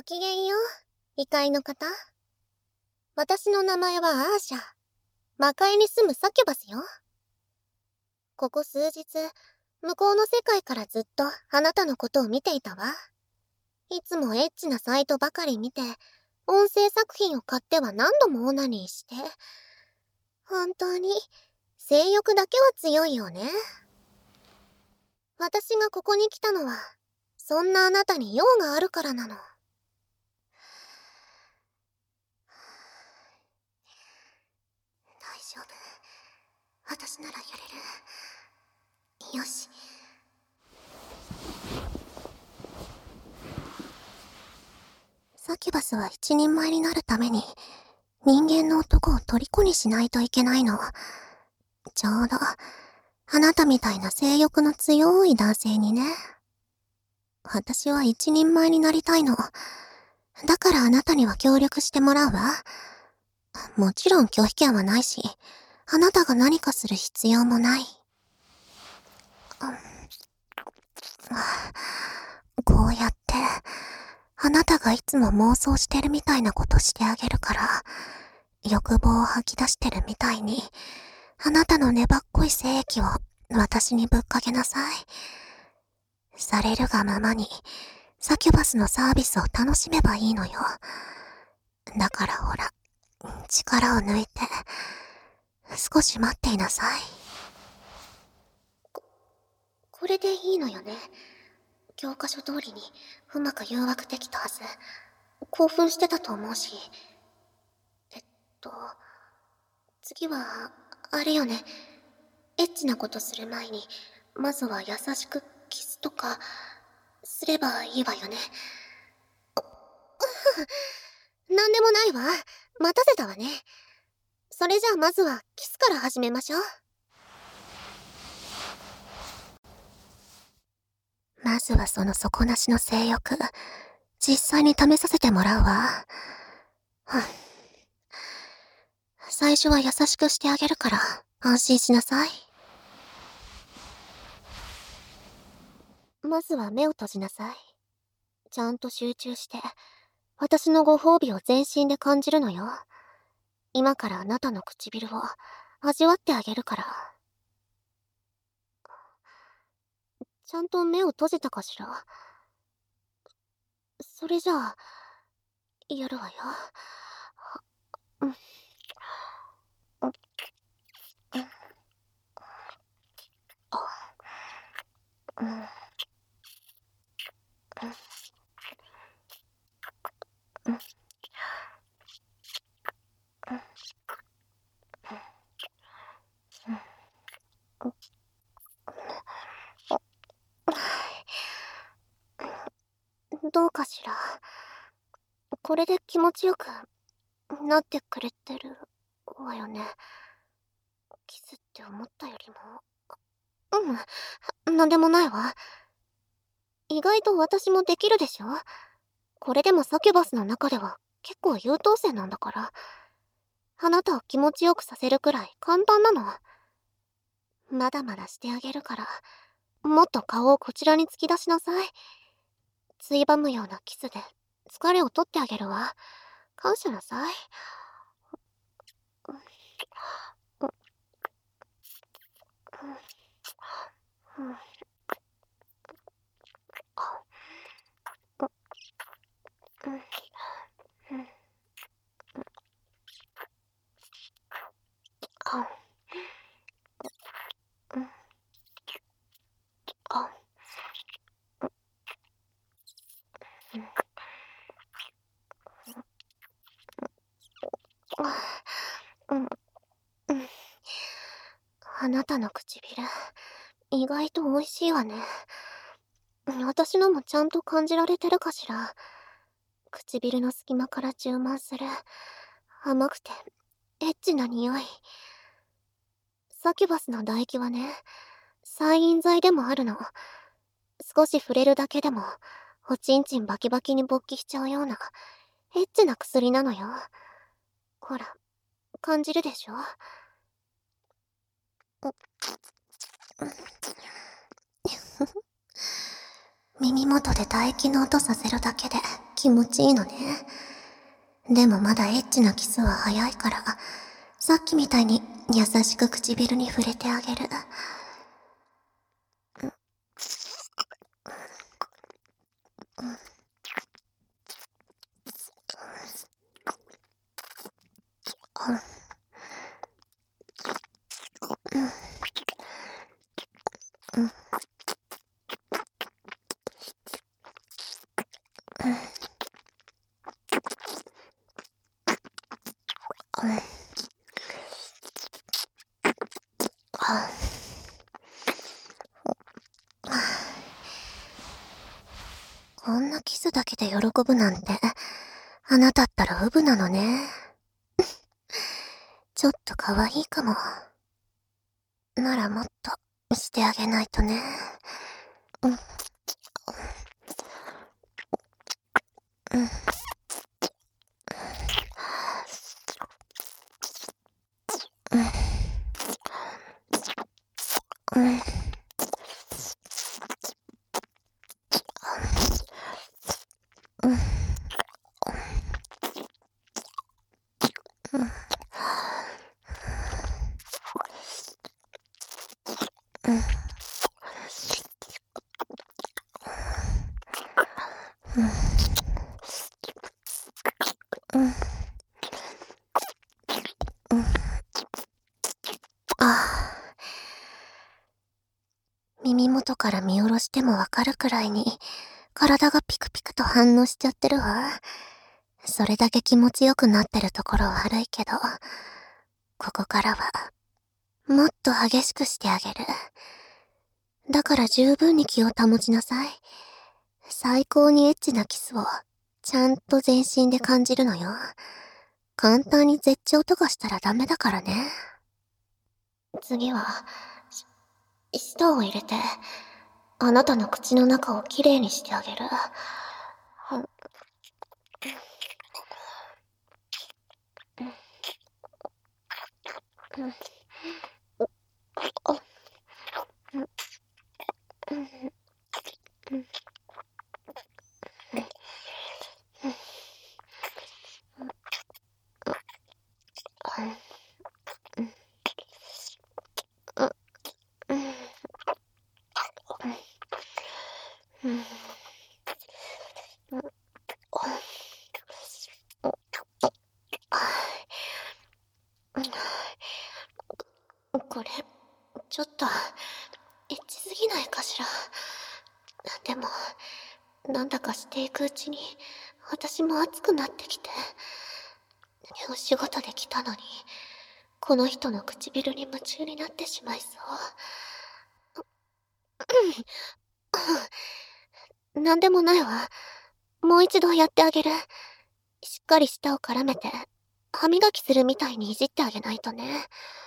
ごきげんよう、異界の方。私の名前はアーシャ。魔界に住むサキュバスよ。ここ数日、向こうの世界からずっとあなたのことを見ていたわ。いつもエッチなサイトばかり見て、音声作品を買っては何度もオナニーして。本当に、性欲だけは強いよね。私がここに来たのは、そんなあなたに用があるからなの。大丈夫。私ならやれる。よし。サキュバスは一人前になるために、人間の男を虜にしないといけないの。ちょうど、あなたみたいな性欲の強い男性にね。私は一人前になりたいの。だからあなたには協力してもらうわ。もちろん拒否権はないし、あなたが何かする必要もない。こうやって、あなたがいつも妄想してるみたいなことしてあげるから、欲望を吐き出してるみたいに、あなたの粘っこい精液を私にぶっかけなさい。されるがままに、サキュバスのサービスを楽しめばいいのよ。だからほら、力を抜いて、少し待っていなさい。これでいいのよね。教科書通りにうまく誘惑できたはず。興奮してたと思うし。次は、あれよね。エッチなことする前に、まずは優しくキスとか、すればいいわよね。なんでもないわ。待たせたわね。それじゃあまずはキスから始めましょう。まずはその底なしの性欲、実際に試させてもらうわ。最初は優しくしてあげるから安心しなさい。まずは目を閉じなさい。ちゃんと集中して、私のご褒美を全身で感じるのよ。今からあなたの唇を味わってあげるから。ちゃんと目を閉じたかしら。それじゃあ、やるわよ。どうかしら。これで気持ちよくなってくれてるわよね。キスって思ったよりも。なんでもないわ。意外と私もできるでしょ。これでもサキュバスの中では結構優等生なんだから。あなたを気持ちよくさせるくらい簡単なの。まだまだしてあげるから、もっと顔をこちらに突き出しなさい。ついばむようなキスで疲れを取ってあげるわ。感謝なさい。あなたの唇、意外と美味しいわね。私のもちゃんと感じられてるかしら。唇の隙間から充満する、甘くて、エッチな匂い。サキュバスの唾液はね、催淫剤でもあるの。少し触れるだけでも、おちんちんバキバキに勃起しちゃうような、エッチな薬なのよ。ほら、感じるでしょ？耳元で唾液の音させるだけで気持ちいいのね。でもまだエッチなキスは早いから、さっきみたいに優しく唇に触れてあげる。こんなキスだけで喜ぶなんて、あなたったらウブなのね。ちょっと可愛いかも。ならもっとしてあげないとね。うん。うん。うん。うん。耳元から見下ろしてもわかるくらいに、体がピクピクと反応しちゃってるわ。それだけ気持ちよくなってるところ悪いけど、ここからは、もっと激しくしてあげる。だから十分に気を保ちなさい。最高にエッチなキスを、ちゃんと全身で感じるのよ。簡単に絶頂とかしたらダメだからね。次は、舌を入れて、あなたの口の中をきれいにしてあげる。これ、ちょっと、エッチすぎないかしら。でも、なんだかしていくうちに、私も熱くなってきて、お仕事で来たのに、この人の唇に夢中になってしまいそう。なんでもないわ。もう一度やってあげる。しっかり舌を絡めて、歯磨きするみたいにいじってあげないとね。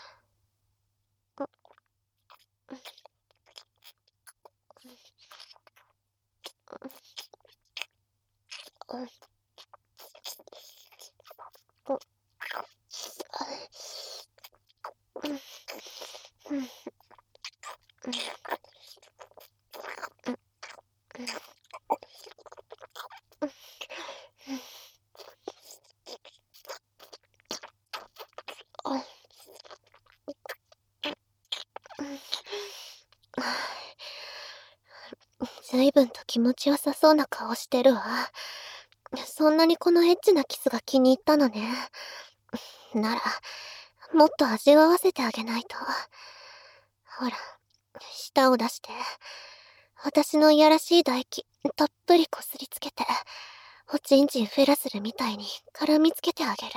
ずいぶんと気持ちよさそうな顔してるわ。そんなにこのエッチなキスが気に入ったのね。なら、もっと味わわせてあげないと。ほら、舌を出して、私のいやらしい唾液、たっぷりこすりつけて、おちんちんフェラするみたいに絡みつけてあげる。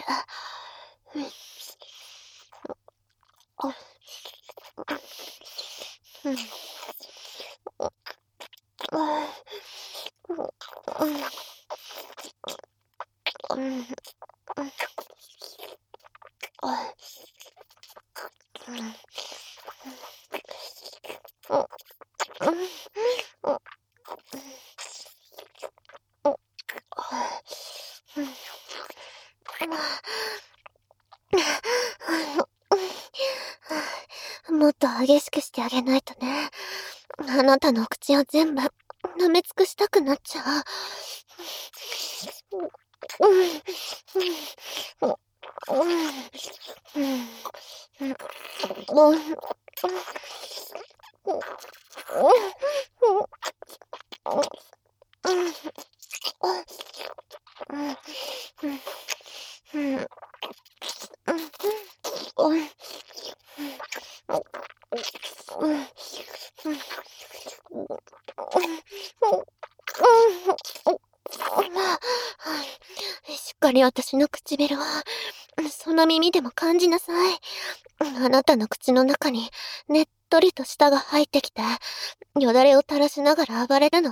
もっと激しくしてあげないとね。あなたのお口を全部舐め尽くしたくなっちゃう。 しっかり私の唇を、その耳でも感じなさい。あなたの口の中に、ねっとりと舌が入ってきて、よだれを垂らしながら暴れるの。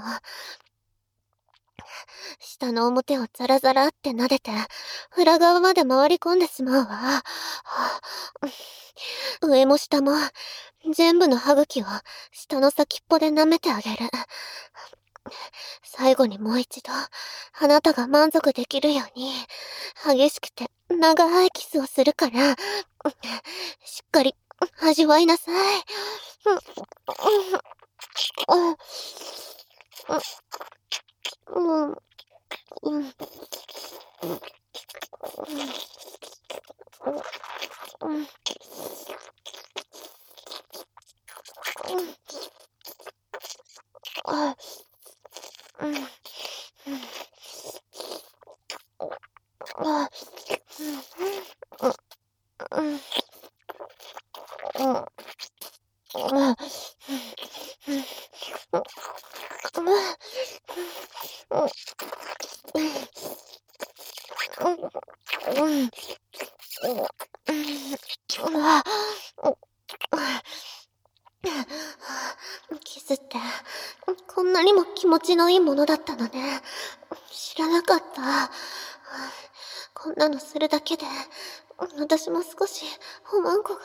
舌の表をザラザラって撫でて、裏側まで回り込んでしまうわ。上も下も、全部の歯茎を舌の先っぽで舐めてあげる。最後にもう一度、あなたが満足できるように、激しくて長いキスをするから、しっかり味わいなさい。キスって、こんなにも気持ちのいいものだったのね。知らなかった。こんなのするだけで、私も少し、おまんこが。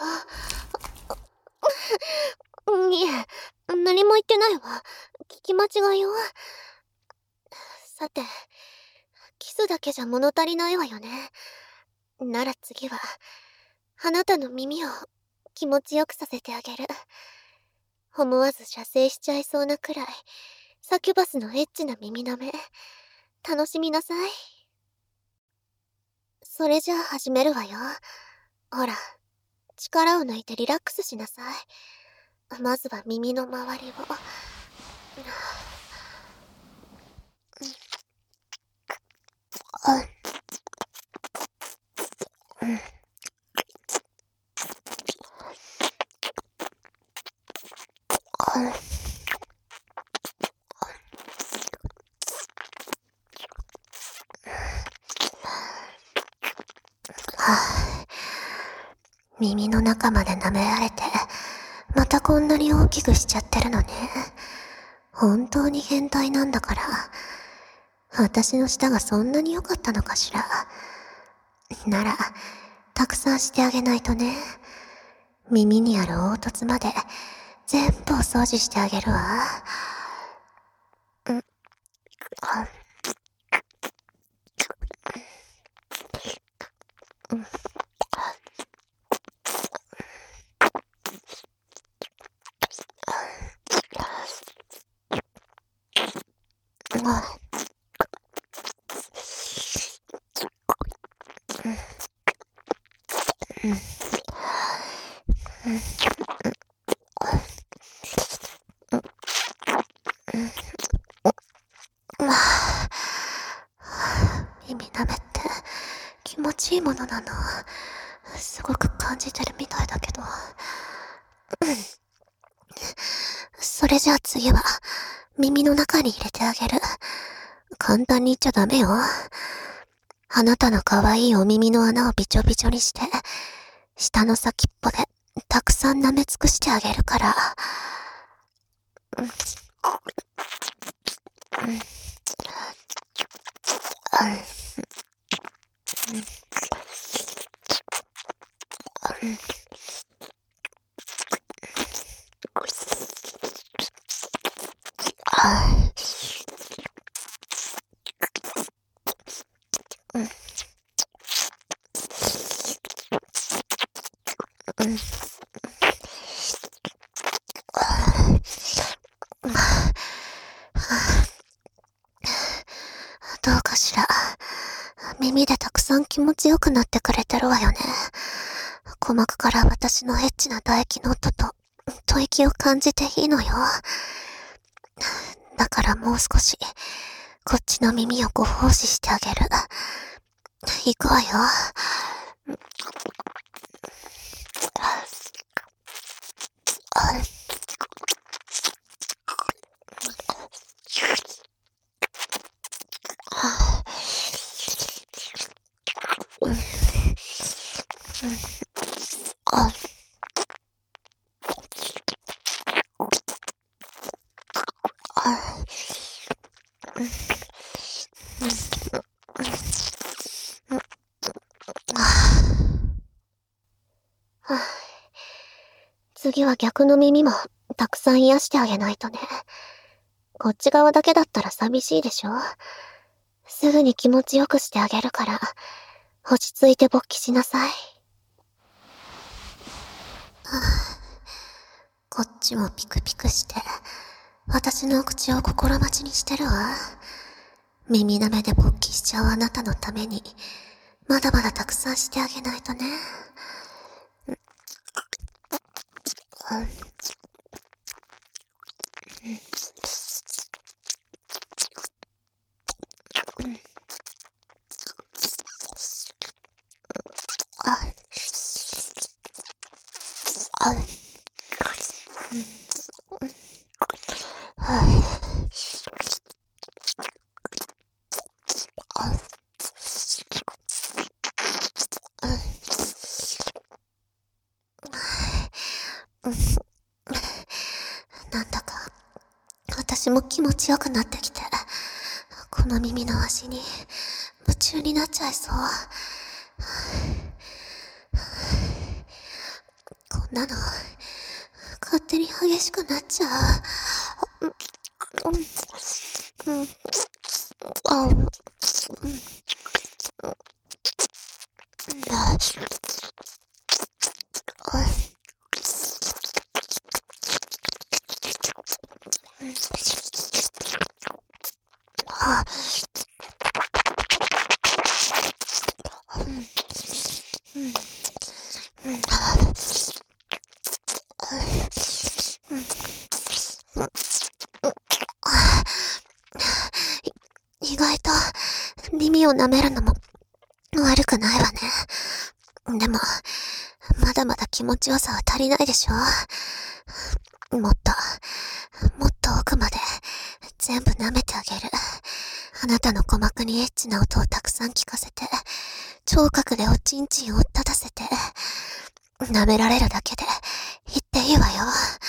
いえ、何も言ってないわ。聞き間違いよ。さて、キスだけじゃ物足りないわよね。なら次は、あなたの耳を気持ちよくさせてあげる。思わず射精しちゃいそうなくらい、サキュバスのエッチな耳の目、楽しみなさい。それじゃあ始めるわよ。ほら、力を抜いてリラックスしなさい。まずは耳の周りを。耳の中まで舐められて、またこんなに大きくしちゃってるのね。本当に変態なんだから。私の舌がそんなに良かったのかしら。なら、たくさんしてあげないとね。耳にある凹凸まで、全部お掃除してあげるわ。耳舐めって気持ちいいものなの。すごく感じてるみたいだけど。それじゃあ次は耳の中に入れてあげる。簡単に言っちゃダメよ。あなたの可愛いお耳の穴をびちょびちょにして、下の先っぽでたくさん舐め尽くしてあげるから。 耳でたくさん気持ちよくなってくれてるわよね。鼓膜から私のエッチな唾液の音と吐息を感じていいのよ。だからもう少し、こっちの耳をご奉仕してあげる。行くわよ。次は逆の耳もたくさん癒してあげないとね。こっち側だけだったら寂しいでしょ。すぐに気持ちよくしてあげるから、落ち着いて勃起しなさい。こっちもピクピクして、私の口を心待ちにしてるわ。耳なめで勃起しちゃうあなたのために、まだまだたくさんしてあげないとね。なんだか、私も気持ちよくなってきて、この耳の足に夢中になっちゃいそう。こんなの、勝手に激しくなっちゃう。意外と耳を舐めるのも悪くないわね。でも、まだまだ気持ちよさは足りないでしょ。もっと奥まで全部舐めてあげる。あなたの鼓膜にエッチな音をたくさん聞かせて、聴覚でおちんちんを立たせて、舐められるだけで言っていいわよ。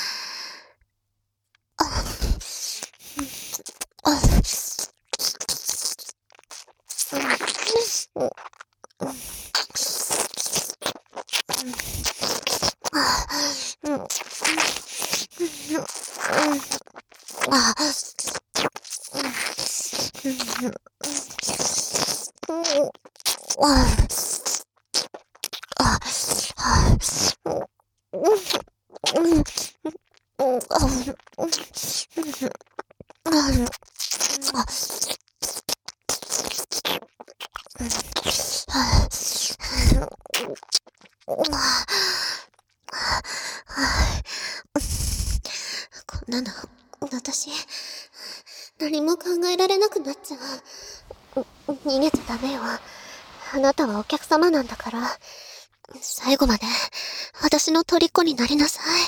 こんなの、私、何も考えられなくなっちゃう。逃げちゃダメよ。あなたはお客様なんだから、最後まで私の虜になりなさい。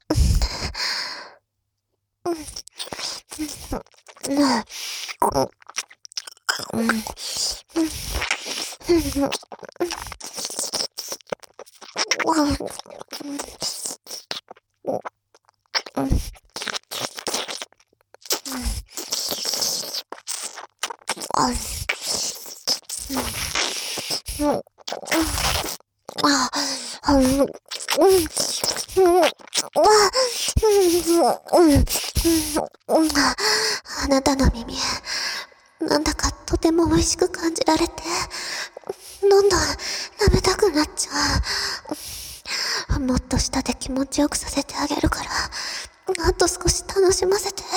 あなたの耳、なんだかとても美味しく感じられて、どんどん舐めたくなっちゃう。もっと舌で気持ちよくさせてあげるから、あと少し楽しませて。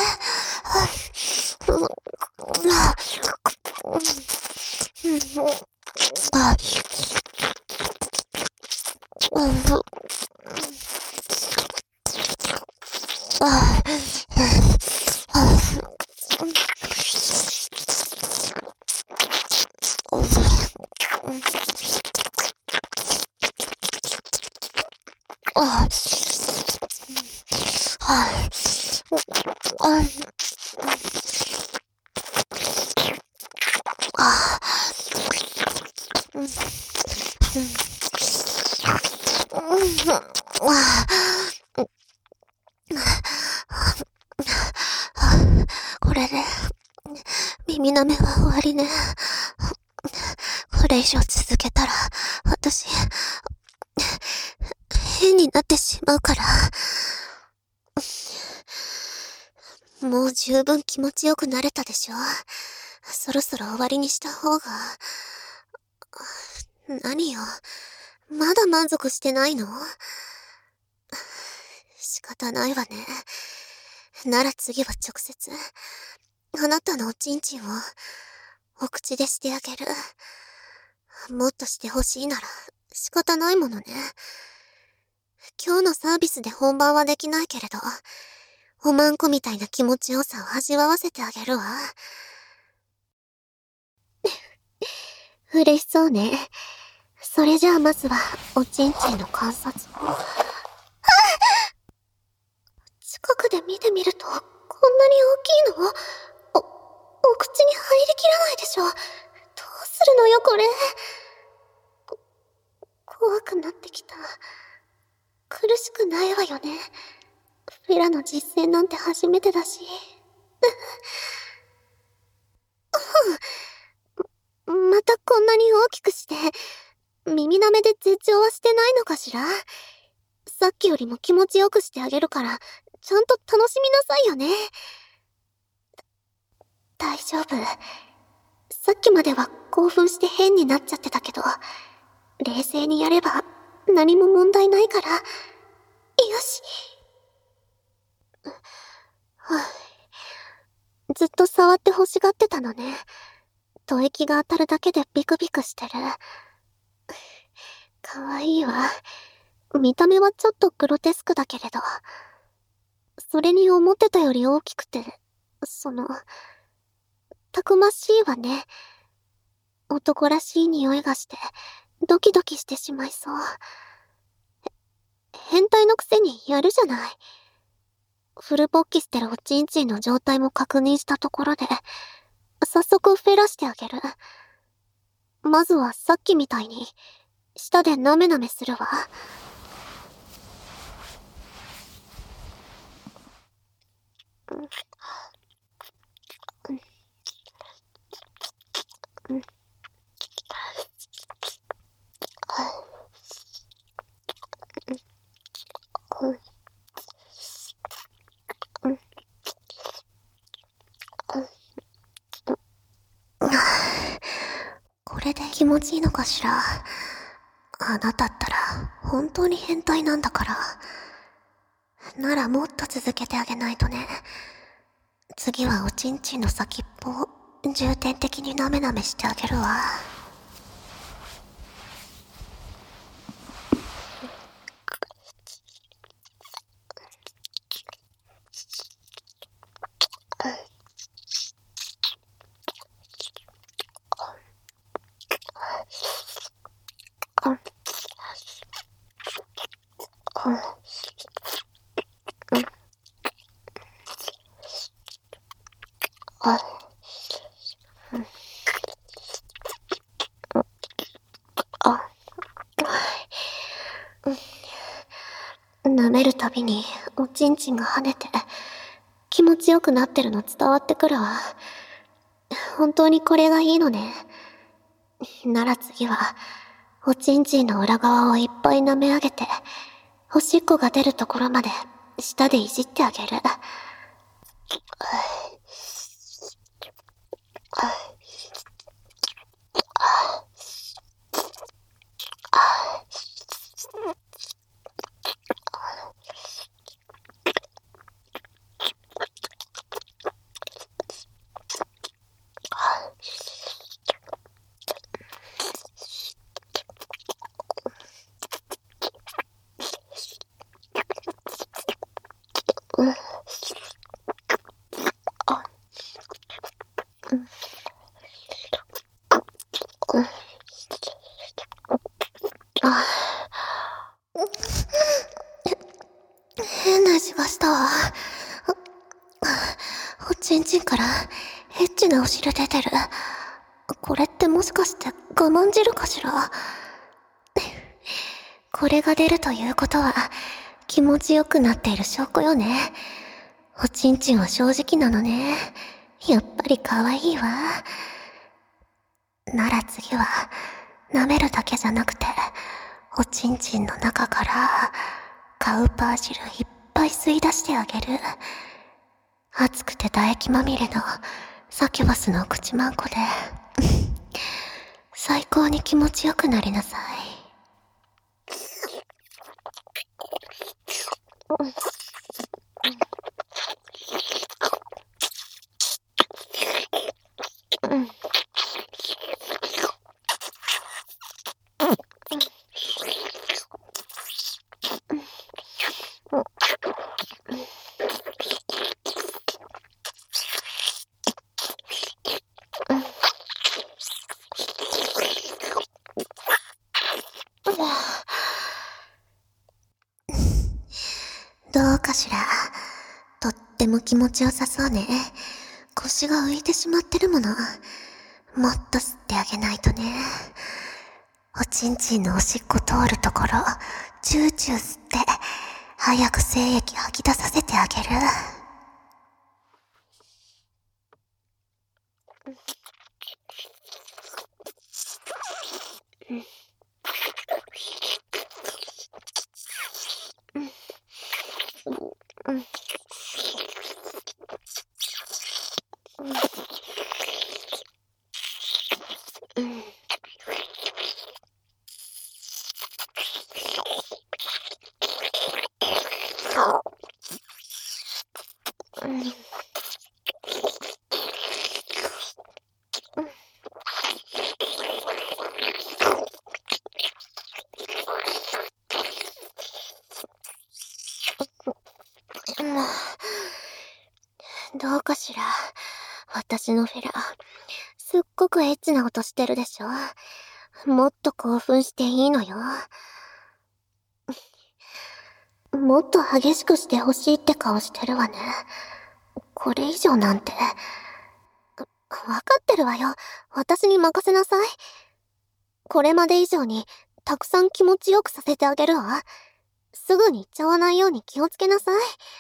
これで耳舐めは終わりね。これ以上続けたら私変になってしまうから。もう十分気持ちよくなれたでしょ。そろそろ終わりにした方が。何よ、まだ満足してないの？仕方ないわね。なら次は直接あなたのおちんちんをお口でしてあげる。もっとしてほしいなら仕方ないものね。今日のサービスで本番はできないけれど、おまんこみたいな気持ちよさを味わわせてあげるわ。嬉しそうね。それじゃあまずはおちんちんの観察を。近くで見てみるとこんなに大きいの？お口に入りきらないでしょ。どうするのよこれ。怖くなってきた。苦しくないわよね。フェラの実践なんて初めてだし。またこんなに大きくして、耳舐めで絶頂はしてないのかしら？さっきよりも気持ちよくしてあげるから、ちゃんと楽しみなさいよね。大丈夫。さっきまでは興奮して変になっちゃってたけど、冷静にやれば何も問題ないから。よし。ずっと触って欲しがってたのね。吐息が当たるだけでビクビクしてる。かわいいわ。見た目はちょっとグロテスクだけれど、それに思ってたより大きくて、たくましいわね。男らしい匂いがして、ドキドキしてしまいそう。変態のくせにやるじゃない。フルポッキしてるおちんちんの状態も確認したところで、早速フェラしてあげる。まずはさっきみたいに、舌でなめなめするわ。これで気持ちいいのかしら。あなたったら本当に変態なんだから。ならもっと続けてあげないとね。次はおちんちんの先っぽを重点的になめなめしてあげるわ。舐めるたびにおちんちんが跳ねて気持ちよくなってるの伝わってくるわ。本当にこれがいいのね。なら次はおちんちんの裏側をいっぱい舐め上げて、おしっこが出るところまで舌でいじってあげる。 がしたわ。おちんちんからエッチなお汁出てる。これってもしかして我慢汁かしら。これが出るということは気持ちよくなっている証拠よね。おちんちんは正直なのね。やっぱり可愛いわ。なら次は舐めるだけじゃなくて、おちんちんの中からカウパー汁いっぱい吸い出してあげる。熱くて唾液まみれのサキュバスの口まんこで最高に気持ちよくなりなさい。どうかしら。とっても気持ちよさそうね。腰が浮いてしまってるもの。もっと吸ってあげないとね。おちんちんのおしっこ通るところ、チューチュー吸って、早く精液吐き出させてあげる。どうかしら。私のフェラ、すっごくエッチな音してるでしょ。もっと興奮していいのよ。もっと激しくしてほしいって顔してるわね。これ以上なんて。わかってるわよ。私に任せなさい。これまで以上にたくさん気持ちよくさせてあげるわ。すぐに行っちゃわないように気をつけなさい。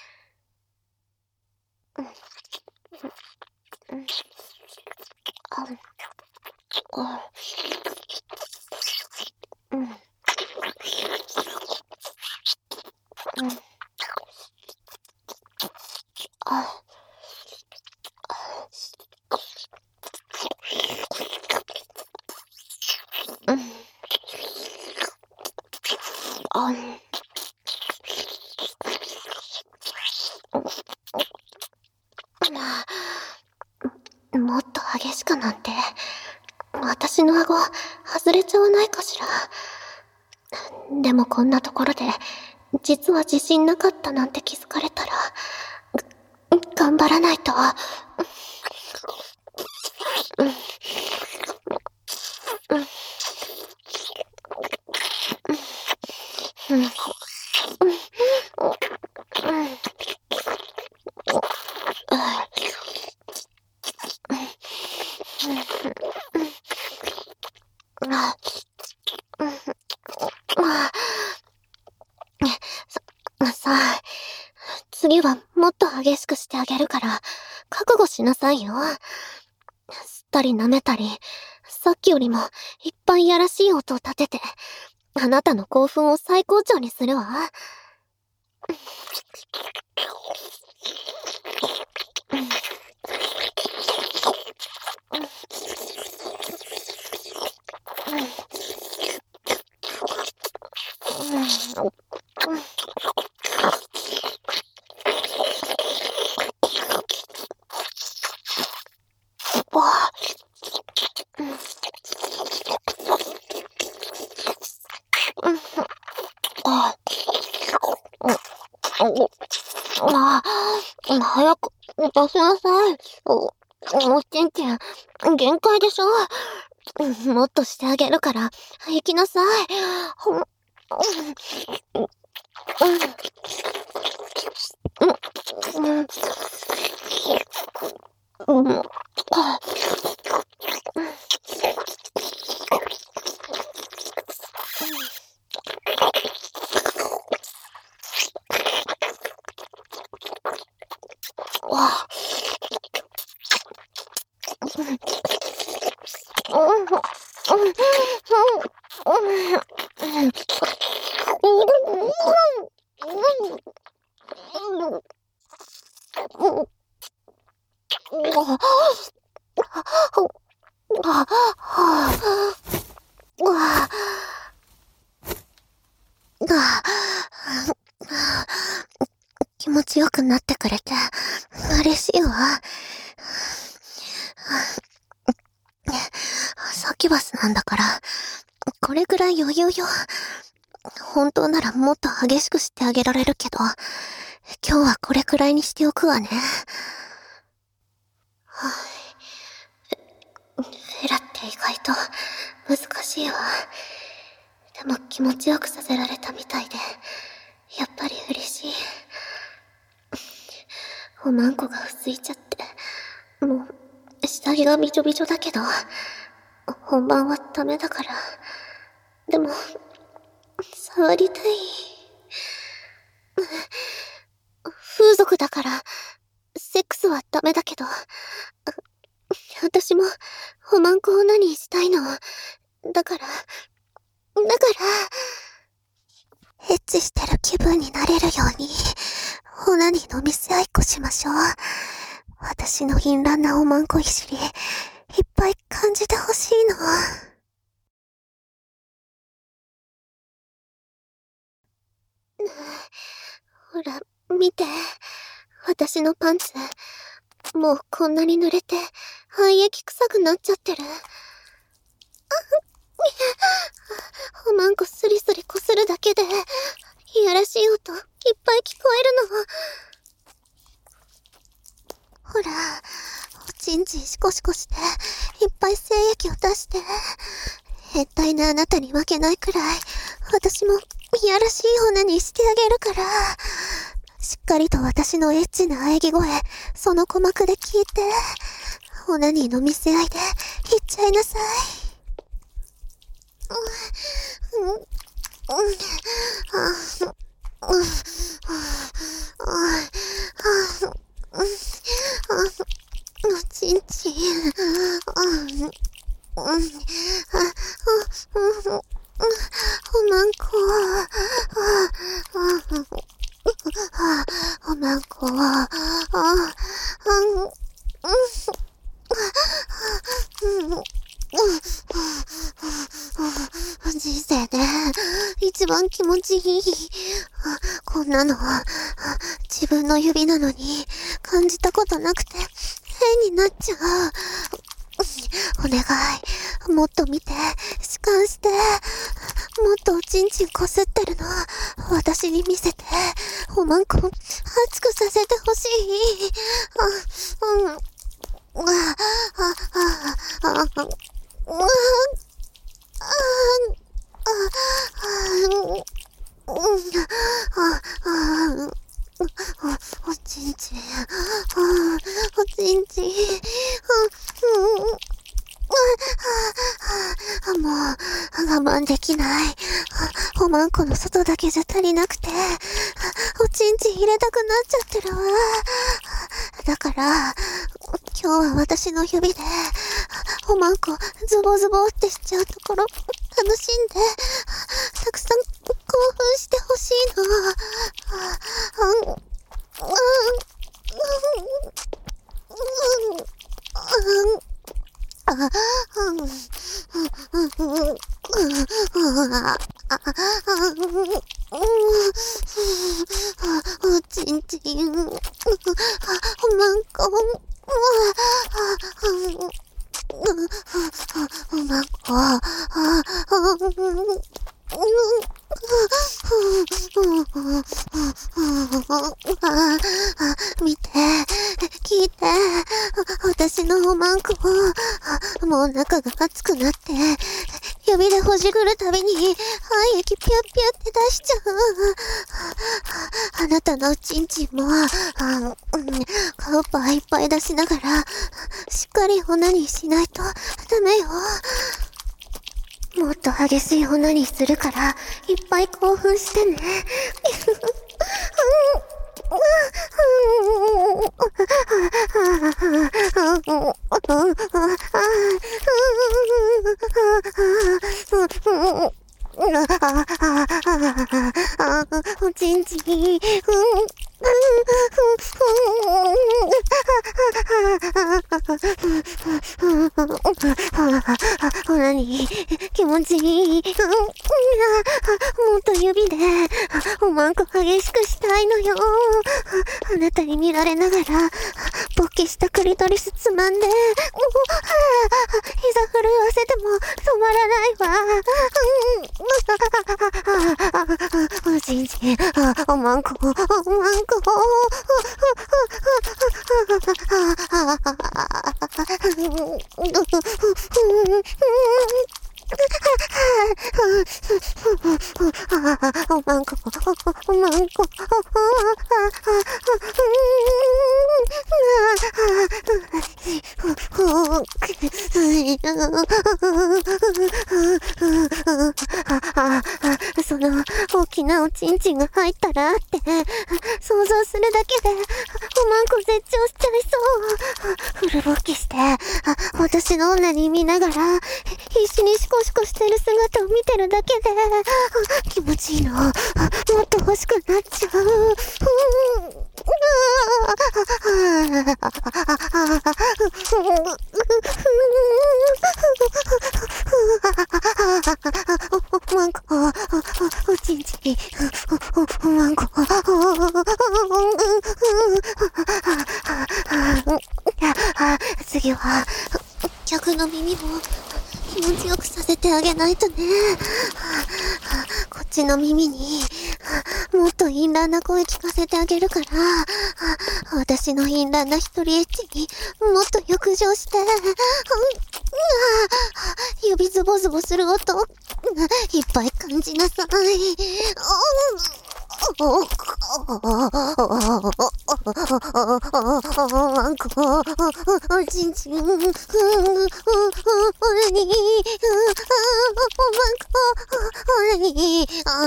もっと激しくなんて、私の顎外れちゃわないかしら。でもこんなところで、実は自信なかったなんて気づかれたら、頑張らないと。さあ、次はもっと激しくしてあげるから、覚悟しなさいよ。吸ったり舐めたり、さっきよりもいっぱいやらしい音を立てて、あなたの興奮を最高潮にするわ。早く出しなさい。おちんちん、限界でしょ。もっとしてあげるから、行きなさい。 気持ちよくなってくれて嬉しいわ。サキュバスなんだから、これぐらい余裕よ。本当ならもっと激しくしてあげられるけど、今日はこれくらいにしておくわね。フェラって意外と難しいわ。でも気持ちよくさせられたみたいで、やっぱり嬉しい。おまんこがふついちゃって、もう下着がびちょびちょだけど、本番はダメだから。でも、触りたい。風俗だから、セックスはダメだけど、私も、おまんこオナニーしたいの。だから、エッチしてる気分になれるように、オナニーの見せ合いっこしましょう。私の淫乱なおまんこいじり、いっぱい感じてほしいの。ほら、見て。私のパンツ。もうこんなに濡れて、廃液臭くなっちゃってる。おまんこスリスリこするだけで、いやらしい音いっぱい聞こえるの。ほら、おちんちんシコシコして、いっぱい精液を出して、変態なあなたに負けないくらい、私もいやらしいオナニーしてあげるから、しっかりと私のエッチな喘ぎ声、その鼓膜で聞いて、オナニーの見せ合いで言っちゃいなさい。おちんちん。おまんこ。おまんこ。人生で一番気持ちいい。こんなの自分の指なのに感じたことなくて変になっちゃう。お願い、もっと見て、弛緩して、もっとおちんちんこすってるの私に見せて、おまんこ熱くさせてほしい。おちんちん、おちんちん、もう、我慢できない。おまんこの外だけじゃ足りなくて、おちんちん入れたくなっちゃってるわ。だから、今日は私の指で、おまんこズボズボってしちゃうところ、楽しんで、たくさん興奮してほしいの。おちんちん、おまんこ、おまんこ、見て、聞いて、私のおまんこ、もう中が熱くなって、 指でほじくるたびに、廃液ピュッピュって出しちゃう。あなたのおちんちんも、顔パーいっぱい出しながら、しっかりオナニーしないとダメよ。もっと激しいオナニーするから、いっぱい興奮してね。おちんちん。ほらに、気持ちいい。もっと指で、おまんこ激しくしたいのよ。あなたに見られながら、勃起したクリトリスつまんで、膝震わせても止まらないわ。おちんちん、おまんこ、おまんこ。おまんこ、おまんこ。その大きなおちんちんが入ったらって想像するだけでおまんこ絶頂しちゃいそう。フル勃起して私の女に見ながら必死にシコシコしてる姿を見てるだけで気持ちいいの。もっと欲しくなっちゃう。おまんこ、おちんちん、おまんこ、次は、逆の耳も気持ちよくさせてあげないとね。こっちの耳に、もっと淫乱な声聞かせてあげるから、私の淫乱な一人エッチにもっと浴場して、指ズボズボする音、いっぱい感じなさい。ワンコ、おちんちん、おなに、おなに、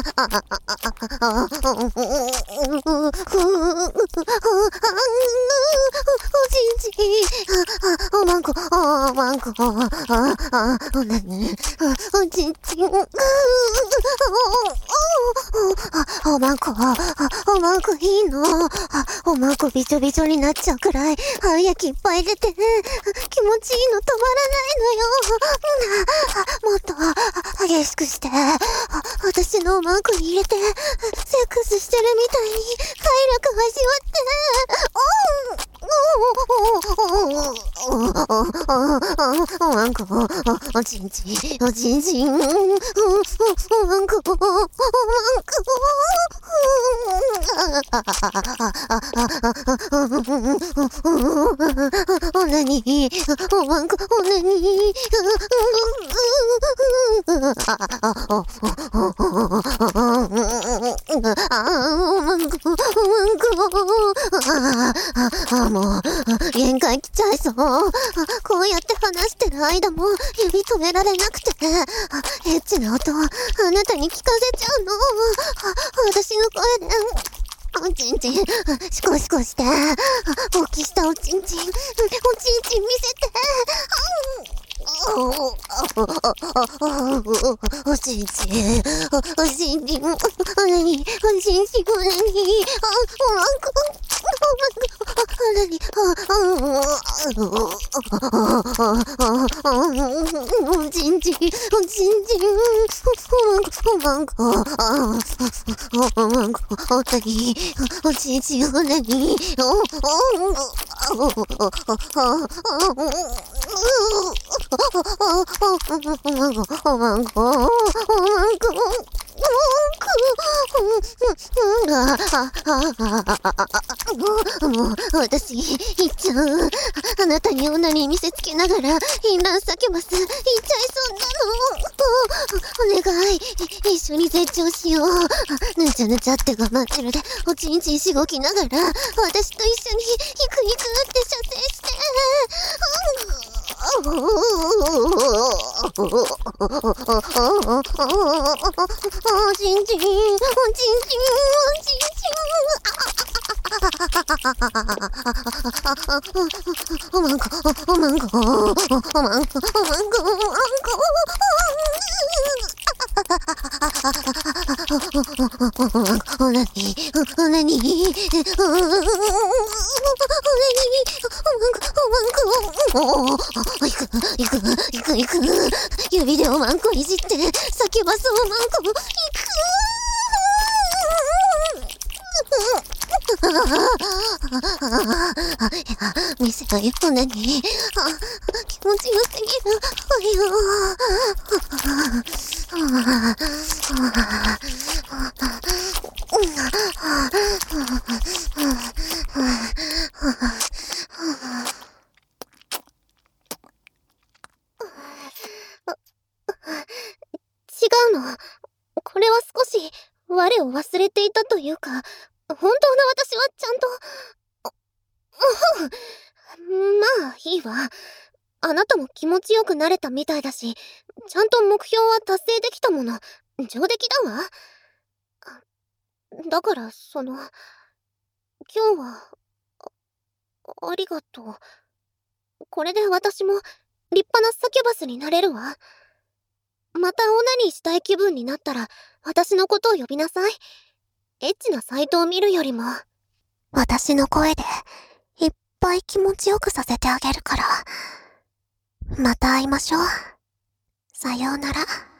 おちんちん、おまんこ、おまんこ、おなに、おちんちん、おまんこ、おまんこいいの。おまんこびちょびちょになっちゃうくらい、廃液いっぱい出て、気持ちいいの止まらないのよ。もっと、激しくして、私のおまんこに入れて、セックスしてるみたいに、快楽味わって、おまんこ、おちんちん、おちんちん、おまんこ、おまんこ、おなに、おまんこ、おなに、おまんこ、もう、限界来ちゃいそう。こうやって話してる間も、指止められなくて、エッチな音、あなたに聞かせちゃうの。私の声で、おちんちん、シコシコして、勃起したおちんちん、おちんちん見せて、おちんちん、おちんちん、おなに、おちんちん、おなに、おまんこ、おなに、おちんちん、おちんちん、おまんこ、おまんこ、おなに、おちんちん、おなに、おまんこ、おまんこ、 もう、私、行っちゃう。あなたに女に見せつけながら、淫乱叫ばす。行っちゃいそうなの。お願い、一緒に絶頂しよう。ぬちゃぬちゃって我慢ってるで、おちんちんしごきながら、私と一緒に行くって射精して。おちんちん、おちんちん、おちんちん。おまんこ、おまんこ、おまんこ、おまんこ、おまんこ。おなに、おなに、行く。指でおまんこいじって、叫ばすおまんこ、行く。見せろよ、おなに。気持ちよすぎるわよ。違うの。これは少し、我を忘れていたというか、本当の私はちゃんと、まあ、いいわ。あなたも気持ちよくなれたみたいだし、ちゃんと目標は達成できたもの、上出来だわ。だから、今日は、ありがとう。これで私も、立派なサキュバスになれるわ。またオナニーしたい気分になったら、私のことを呼びなさい。エッチなサイトを見るよりも、私の声で、いっぱい気持ちよくさせてあげるから。また会いましょう。さようなら。